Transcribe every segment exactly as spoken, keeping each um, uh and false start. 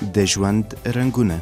د ژوند رنګونه.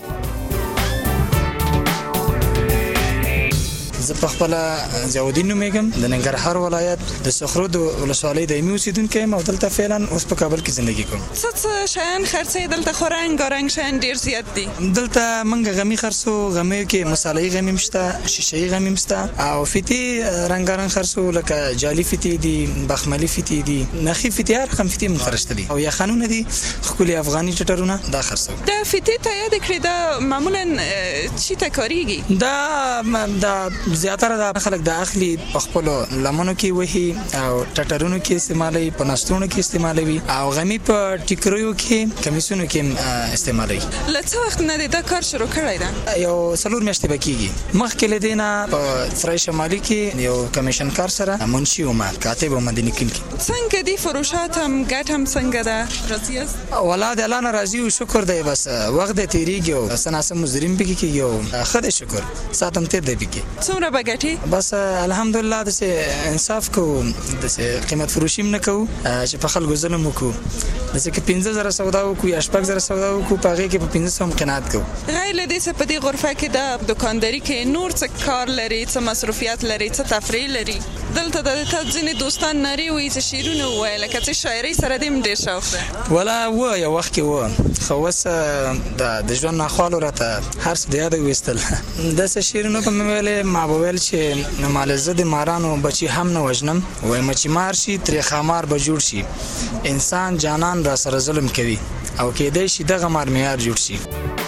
زه په خپل ضیاءالدین نومیږم، د ننګرهار ولایت د سخرود ولسوالۍ دایمي اوسیدونکی یم او دلته فعلا اوس په کابل کې زندگی کوم. څه څه شیان خرڅوي دلته؟ خو رنګارنګ شیان ډېر زیات دي. دلته موږ غمي خرڅو، غمیو کې مساله‌ای غمي شته، شیشه‌ای غمي شته او فیتي رنګارنګ خرڅو لکه جالي فیتي دي، بخملي فیتي دي، نخي فیتي، هر رقم فیتي موږ خرڅته دي او یا خانونه دي ښکلي افغاني ټټرونه دا خرڅو. د فیتي ته یاد کړې دا معمولا چی ته کاریږي؟ دا دا زیاتره د خلک د اخلي په خپل لمنو کې وهي او ټټرونو کې استعمالوي، په نستونو کې استعمالوي او غمي په ټیکریو کې کمیسونو کې استعمالوي. له څه وخت نه دا کار شروع کړی ده؟ یو څلور میاشتې به کېږي. مخکې له دې نه په سرای شمالي کې یو کمیشن کار سره منشي وم، کاتب وم، د لیکل کې. څنګه دي فروشات هم ګټه هم څنګه ده؟ راضي یاست؟ والله د الله نه راضي او شکر دی، بس وخت دی تېرېږي او څه ناڅه مزدورین پکې کېږي او ښه دی شکر، ساعت هم تېر دی پکې. څومره به ګټې؟ بس الحمدلله داسې انصاف کوو، داسې قیمت فروشي هم نه کوو چې په خلکو ظلم وکړو. داسې که پنځه زره سودا وکړو یا شپږ زره سودا وکړو په هغې کې په پنځه سوه هم قناعت کوو. غیر له دې څه په دې غرفه کې د دوکانداري کې نور څه کار لري، څه مصروفیات لري، څه تفریح لري؟ دلته د تا ځینې دوستان نارې وایي چې شعرونه ووایه، لکه څه شاعرۍ سره دې هم ډېر شوق ده؟ ولا وه یو وخت کې وه، خو اوس د ژوند ناخوالو راته هر څه د یاده ویستل. داسې شعرونه به مې ویلې، ما به ویل چې مال زه د مارانو بچي هم نه وژنم، وایم چې مار شي ترې خامار به جوړ شي، انسان جانان را سره ظلم کوي او کېدای شي دغه مار معیار جوړ شي.